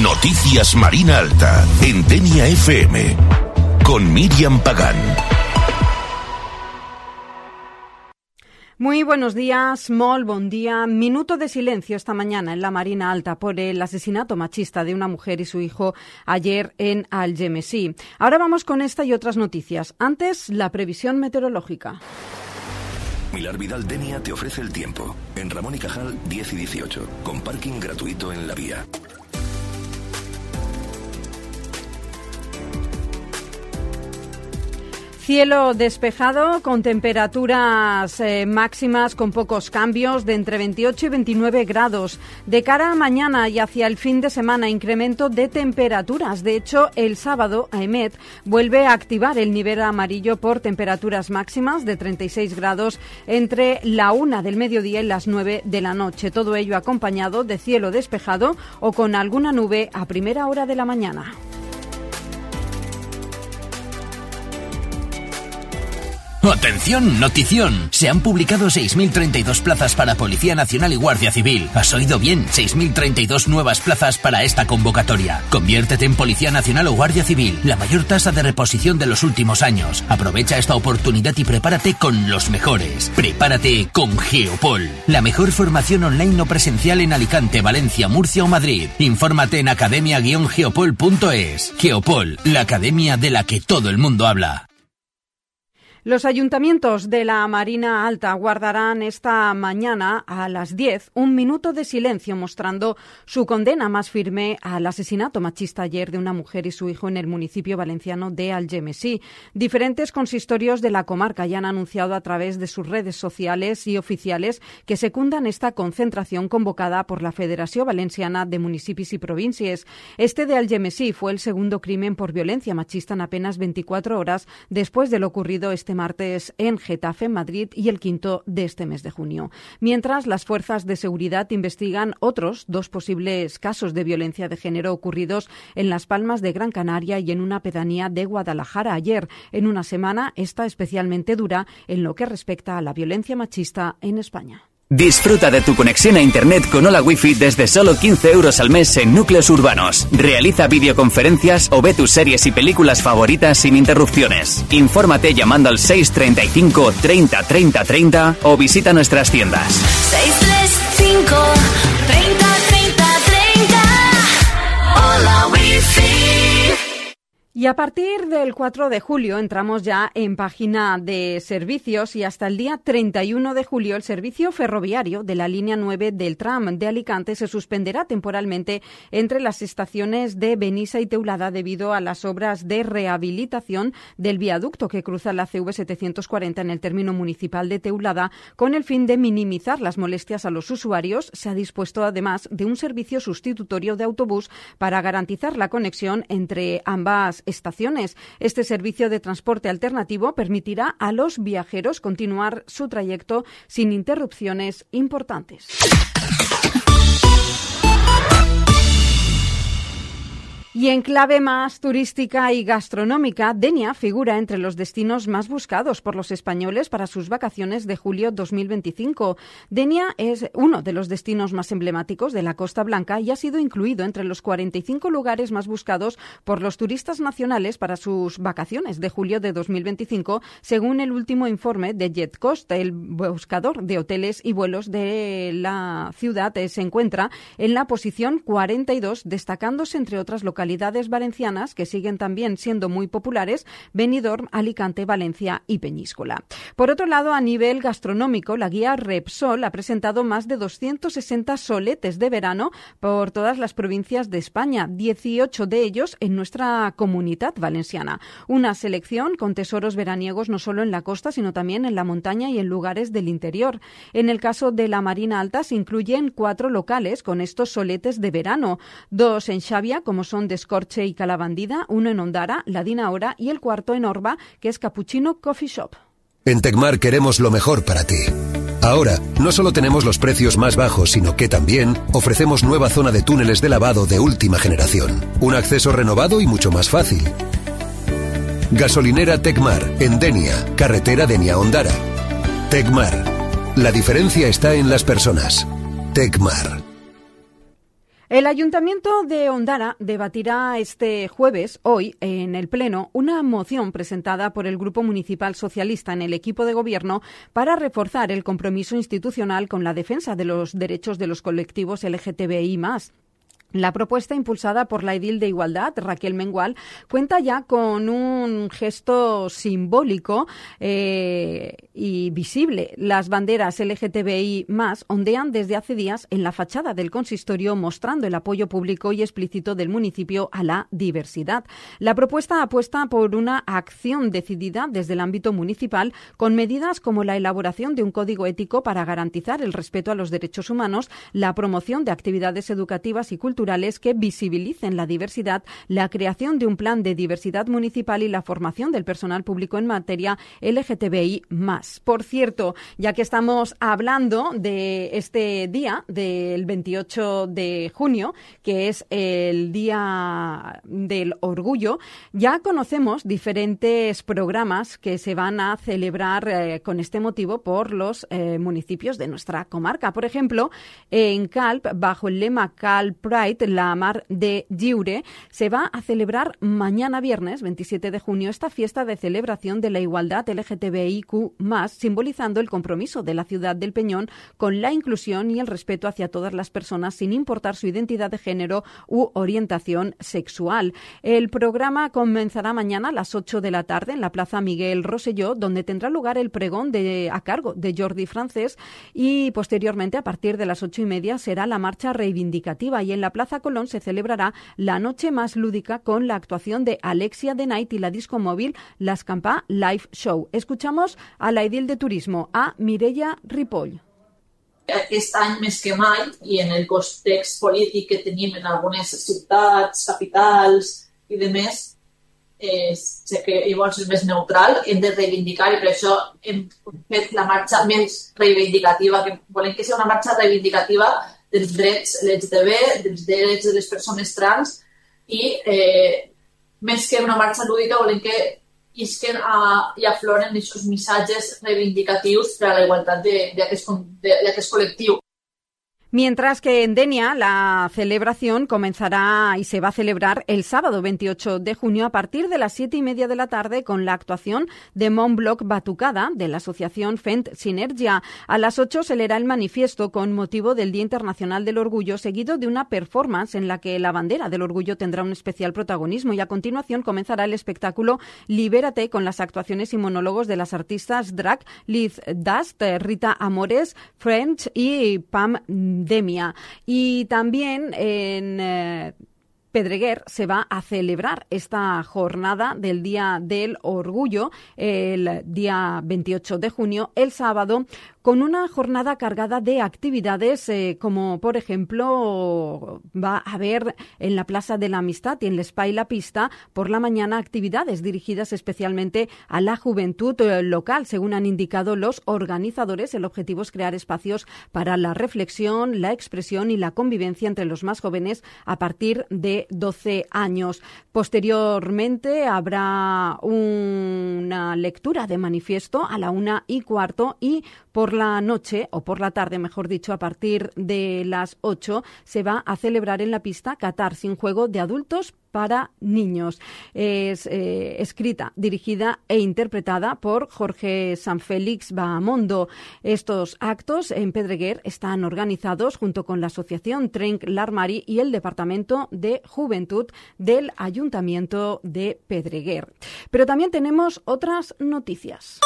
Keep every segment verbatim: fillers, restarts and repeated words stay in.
Noticias Marina Alta, en Denia F M, con Miriam Pagán. Muy buenos días, molt bon día. Minuto de silencio esta mañana en la Marina Alta por el asesinato machista de una mujer y su hijo ayer en Algemesí. Ahora vamos con esta y otras noticias. Antes, la previsión meteorológica. Milar Vidal Denia te ofrece el tiempo. En Ramón y Cajal diez y dieciocho, con parking gratuito en la vía. Cielo despejado con temperaturas eh, máximas con pocos cambios de entre veintiocho y veintinueve grados. De cara a mañana y hacia el fin de semana, incremento de temperaturas. De hecho, el sábado, AEMET vuelve a activar el nivel amarillo por temperaturas máximas de treinta y seis grados entre la una del mediodía y las nueve de la noche. Todo ello acompañado de cielo despejado o con alguna nube a primera hora de la mañana. ¡Atención! ¡Notición! Se han publicado seis mil treinta y dos plazas para Policía Nacional y Guardia Civil. ¿Has oído bien? seis mil treinta y dos nuevas plazas para esta convocatoria. Conviértete en Policía Nacional o Guardia Civil. La mayor tasa de reposición de los últimos años. Aprovecha esta oportunidad y prepárate con los mejores. Prepárate con Geopol. La mejor formación online o presencial en Alicante, Valencia, Murcia o Madrid. Infórmate en academia guion geopol punto es. Geopol, la academia de la que todo el mundo habla. Los ayuntamientos de la Marina Alta guardarán esta mañana a las diez un minuto de silencio mostrando su condena más firme al asesinato machista ayer de una mujer y su hijo en el municipio valenciano de Algemesí. Diferentes consistorios de la comarca ya han anunciado a través de sus redes sociales y oficiales que secundan esta concentración convocada por la Federación Valenciana de Municipis y Provincias. Este de Algemesí fue el segundo crimen por violencia machista en apenas veinticuatro horas después de lo ocurrido este martes en Getafe, Madrid, y el quinto de este mes de junio. Mientras, las fuerzas de seguridad investigan otros dos posibles casos de violencia de género ocurridos en Las Palmas de Gran Canaria y en una pedanía de Guadalajara ayer, en una semana esta especialmente dura en lo que respecta a la violencia machista en España. Disfruta de tu conexión a Internet con Hola Wi-Fi desde solo quince euros al mes en núcleos urbanos. Realiza videoconferencias o ve tus series y películas favoritas sin interrupciones. Infórmate llamando al seis treinta y cinco treinta treinta treinta o visita nuestras tiendas. seis treinta y cinco treinta treinta treinta. Hola Wi-Fi. Y a partir del cuatro de julio entramos ya en página de servicios y hasta el día treinta y uno de julio el servicio ferroviario de la línea nueve del tram de Alicante se suspenderá temporalmente entre las estaciones de Benissa y Teulada debido a las obras de rehabilitación del viaducto que cruza la C V setecientos cuarenta en el término municipal de Teulada. Con el fin de minimizar las molestias a los usuarios, se ha dispuesto además de un servicio sustitutorio de autobús para garantizar la conexión entre ambas estaciones. Este servicio de transporte alternativo permitirá a los viajeros continuar su trayecto sin interrupciones importantes. Y en clave más turística y gastronómica, Denia figura entre los destinos más buscados por los españoles para sus vacaciones de julio dos mil veinticinco. Denia es uno de los destinos más emblemáticos de la Costa Blanca y ha sido incluido entre los cuarenta y cinco lugares más buscados por los turistas nacionales para sus vacaciones de julio de dos mil veinticinco, según el último informe de JetCost. El buscador de hoteles y vuelos de la ciudad se encuentra en la posición cuarenta y dos, destacándose entre otras localidades localidades valencianas que siguen también siendo muy populares: Benidorm, Alicante, Valencia y Peñíscola. Por otro lado, a nivel gastronómico, la guía Repsol ha presentado más de doscientos sesenta soletes de verano por todas las provincias de España, dieciocho de ellos en nuestra comunidad valenciana. Una selección con tesoros veraniegos no solo en la costa, sino también en la montaña y en lugares del interior. En el caso de la Marina Alta se incluyen cuatro locales con estos soletes de verano, dos en Xavia, como son de Escorche y Calabandida, uno en Ondara, la Dinahora, y el cuarto en Orba, que es Cappuccino Coffee Shop. En Tecmar queremos lo mejor para ti. Ahora, no solo tenemos los precios más bajos, sino que también ofrecemos nueva zona de túneles de lavado de última generación. Un acceso renovado y mucho más fácil. Gasolinera Tecmar, en Denia, carretera Denia-Ondara. Tecmar. La diferencia está en las personas. Tecmar. El Ayuntamiento de Ondara debatirá este jueves, hoy, en el Pleno, una moción presentada por el Grupo Municipal Socialista en el equipo de gobierno para reforzar el compromiso institucional con la defensa de los derechos de los colectivos L G T B I más. La propuesta, impulsada por la edil de Igualdad, Raquel Mengual, cuenta ya con un gesto simbólico eh, y visible. Las banderas L G T B I más ondean desde hace días en la fachada del consistorio, mostrando el apoyo público y explícito del municipio a la diversidad. La propuesta apuesta por una acción decidida desde el ámbito municipal, con medidas como la elaboración de un código ético para garantizar el respeto a los derechos humanos, la promoción de actividades educativas y culturales que visibilicen la diversidad, la creación de un plan de diversidad municipal y la formación del personal público en materia L G T B I más. Por cierto, ya que estamos hablando de este día, del veintiocho de junio, que es el Día del Orgullo, ya conocemos diferentes programas que se van a celebrar eh, con este motivo por los eh, municipios de nuestra comarca. Por ejemplo, en Calp, bajo el lema Calp Pride, la Mar de Lliure, se va a celebrar mañana viernes veintisiete de junio esta fiesta de celebración de la igualdad L G T B I Q más, simbolizando el compromiso de la ciudad del Peñón con la inclusión y el respeto hacia todas las personas sin importar su identidad de género u orientación sexual. El programa comenzará mañana a las ocho de la tarde en la Plaza Miguel Rosselló, donde tendrá lugar el pregón de, a cargo de Jordi Francés, y posteriormente, a partir de las ocho y media, será la marcha reivindicativa, y en la Plaza Colón se celebrará la noche más lúdica con la actuación de Alexia The Night y la disco móvil L'Escampar Live Show. Escuchamos a la edil de Turismo, a Mireia Ripoll. Aquest any més que mai, i en el context polític que tenim en algunes ciutats, capitals i demés, eh, sé que llavors és més neutral, hem de reivindicar, i per això hem fet la marxa més reivindicativa, que volem que sigui una marxa reivindicativa dels drets L G T B, dels drets de les persones trans, i eh, més que una marxa lúdica volem que isquen a, i afloren aquests missatges reivindicatius per a la igualtat d'aquest col·lectiu. Mientras que en Denia la celebración comenzará y se va a celebrar el sábado veintiocho de junio a partir de las siete y media de la tarde con la actuación de Montbloc Batucada de la asociación Fent Sinergia. A las ocho se leerá el manifiesto con motivo del Día Internacional del Orgullo, seguido de una performance en la que la bandera del orgullo tendrá un especial protagonismo, y a continuación comenzará el espectáculo Libérate con las actuaciones y monólogos de las artistas drag Liz Dust, Rita Amores, French y Pam Demia. Y también en eh, Pedreguer se va a celebrar esta jornada del Día del Orgullo el día veintiocho de junio, el sábado, con una jornada cargada de actividades eh, como, por ejemplo, va a haber en la Plaza de la Amistad y en el Espai La Pista por la mañana actividades dirigidas especialmente a la juventud eh, local. Según han indicado los organizadores, el objetivo es crear espacios para la reflexión, la expresión y la convivencia entre los más jóvenes a partir de doce años. Posteriormente habrá una lectura de manifiesto a la una y cuarto, y por la noche, o por la tarde, mejor dicho, a partir de las ocho, se va a celebrar en la pista Qatar sin juego de adultos para niños. Es eh, escrita, dirigida e interpretada por Jorge Sanfélix Bahamondo. Estos actos en Pedreguer están organizados junto con la Asociación Trenc l'Armari y el Departamento de Juventud del Ayuntamiento de Pedreguer. Pero también tenemos otras noticias.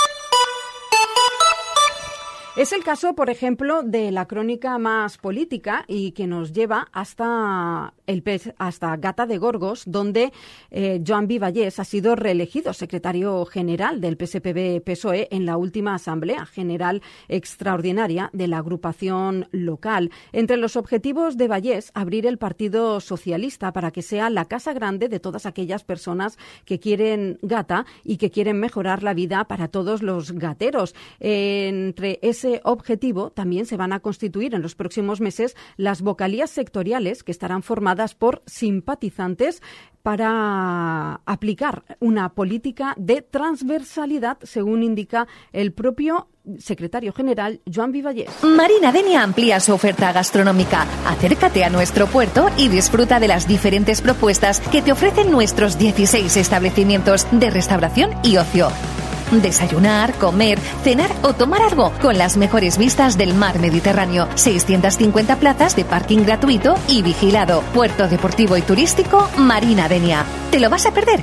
Es el caso, por ejemplo, de la crónica más política y que nos lleva hasta el hasta Gata de Gorgos, donde eh, Joan Vivallés ha sido reelegido secretario general del P S P B-P S O E en la última Asamblea General Extraordinaria de la agrupación local. Entre los objetivos de Vallés, abrir el Partido Socialista para que sea la casa grande de todas aquellas personas que quieren Gata y que quieren mejorar la vida para todos los gateros. Entre ese ese objetivo también se van a constituir en los próximos meses las vocalías sectoriales, que estarán formadas por simpatizantes para aplicar una política de transversalidad, según indica el propio secretario general, Joan Vivallés. Marina Denia amplía su oferta gastronómica. Acércate a nuestro puerto y disfruta de las diferentes propuestas que te ofrecen nuestros dieciséis establecimientos de restauración y ocio. Desayunar, comer, cenar o tomar algo con las mejores vistas del mar Mediterráneo. seiscientas cincuenta plazas de parking gratuito y vigilado. Puerto deportivo y turístico Marina Denia. ¿Te lo vas a perder?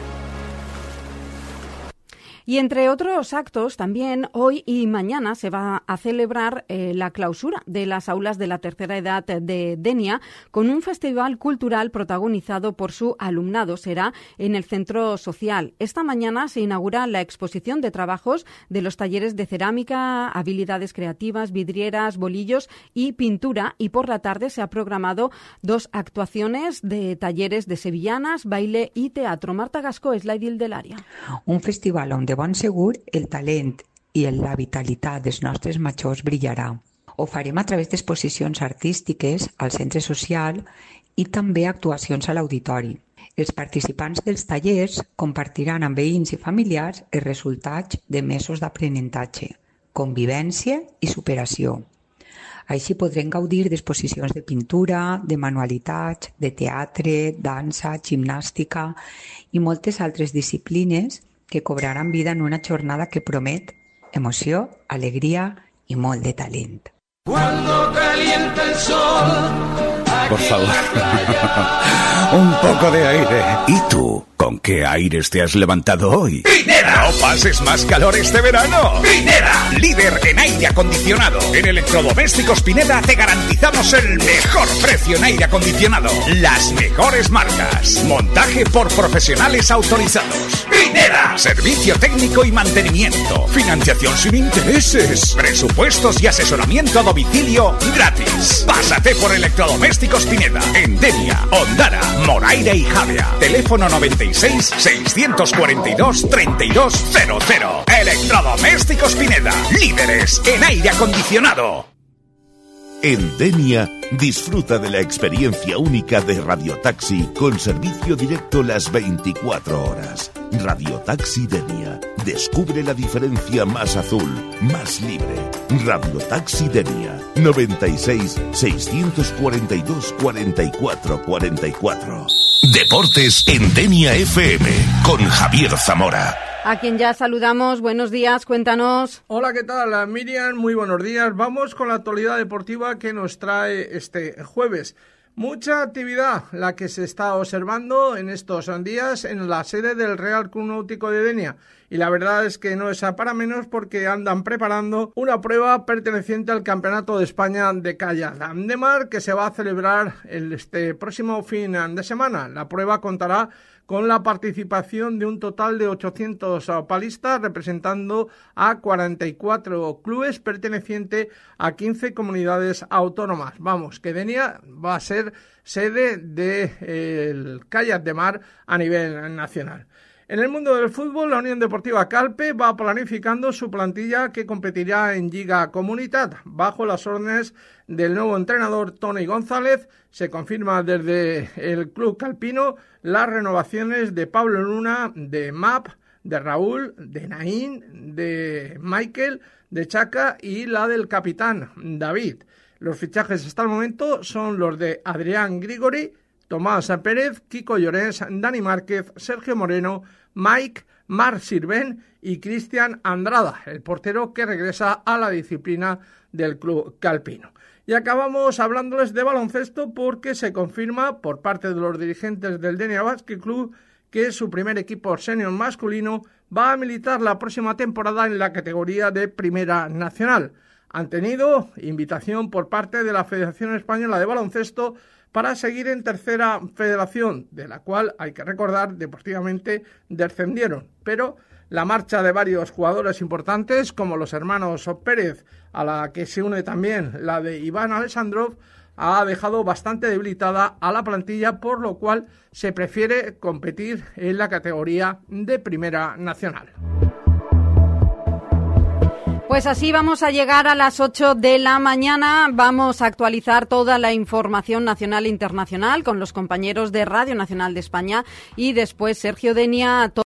Y entre otros actos, también hoy y mañana se va a celebrar eh, la clausura de las aulas de la tercera edad de Denia con un festival cultural protagonizado por su alumnado. Será en el Centro Social. Esta mañana se inaugura la exposición de trabajos de los talleres de cerámica, habilidades creativas, vidrieras, bolillos y pintura, y por la tarde se ha programado dos actuaciones de talleres de sevillanas, baile y teatro. Marta Gascó és la edil de l'àrea. Un festival on de bon segur el talent i la vitalitat dels nostres majors brillarà. Ho farem a través d'exposicions artístiques al centre social i també actuacions a l'auditori. Els participants dels tallers compartiran amb veïns i familiars els resultats de mesos d'aprenentatge, convivència i superació. Així podrem gaudir d'exposicions de pintura, de manualitats, de teatre, dansa, gimnàstica i moltes altres disciplines que cobraran vida en una jornada que promet emoció, alegría y molt de talent. Cuando calienta el sol, por favor, un poco de aire. ¿Y tú? ¿Con qué aires te has levantado hoy? ¡Pineda! ¡No pases más calor este verano! ¡Pineda! Líder en aire acondicionado. En Electrodomésticos Pineda te garantizamos el mejor precio en aire acondicionado. Las mejores marcas. Montaje por profesionales autorizados. ¡Pineda! Servicio técnico y mantenimiento. Financiación sin intereses. Presupuestos y asesoramiento a domicilio gratis. Pásate por Electrodomésticos Pineda. En Denia, Ondara, Moraira y Javea. Teléfono noventa y seis, seiscientos cuarenta y dos, treinta y dos cero cero. Electrodomésticos Pineda, líderes en aire acondicionado. En Denia, disfruta de la experiencia única de Radiotaxi con servicio directo las veinticuatro horas. Radiotaxi Denia. Descubre la diferencia más azul, más libre. Radiotaxi Denia. noventa y seis, seiscientos cuarenta y dos, cuarenta y cuatro cuarenta y cuatro. Deportes en Denia F M con Javier Zamora. A quien ya saludamos, buenos días, cuéntanos. Hola, ¿qué tal? Miriam, muy buenos días. Vamos con la actualidad deportiva que nos trae este jueves. Mucha actividad la que se está observando en estos días en la sede del Real Club Náutico de Denia. Y la verdad es que no es para menos porque andan preparando una prueba perteneciente al Campeonato de España de Kayak de Mar que se va a celebrar el este próximo fin de semana. La prueba contará con la participación de un total de ochocientos palistas representando a cuarenta y cuatro clubes pertenecientes a quince comunidades autónomas. Vamos, que Denia va a ser sede del Kayak de Mar a nivel nacional. En el mundo del fútbol, la Unión Deportiva Calpe va planificando su plantilla que competirá en Lliga Comunitat. Bajo las órdenes del nuevo entrenador Toni González, se confirma desde el club calpino las renovaciones de Pablo Luna, de Map, de Raúl, de Naín, de Michael, de Chaca y la del capitán David. Los fichajes hasta el momento son los de Adrián Grigori, Tomás Pérez, Kiko Llorens, Dani Márquez, Sergio Moreno, Mike, Marc Sirven y Cristian Andrada, el portero que regresa a la disciplina del club calpino. Y acabamos hablándoles de baloncesto porque se confirma por parte de los dirigentes del Denia Basket Club que su primer equipo senior masculino va a militar la próxima temporada en la categoría de Primera Nacional. Han tenido invitación por parte de la Federación Española de Baloncesto para seguir en Tercera Federación, de la cual, hay que recordar, deportivamente descendieron. Pero la marcha de varios jugadores importantes, como los hermanos Pérez, a la que se une también la de Iván Alexandrov, ha dejado bastante debilitada a la plantilla, por lo cual se prefiere competir en la categoría de Primera Nacional. Pues así vamos a llegar a las ocho de la mañana. Vamos a actualizar toda la información nacional e internacional con los compañeros de Radio Nacional de España y después Sergio Denia.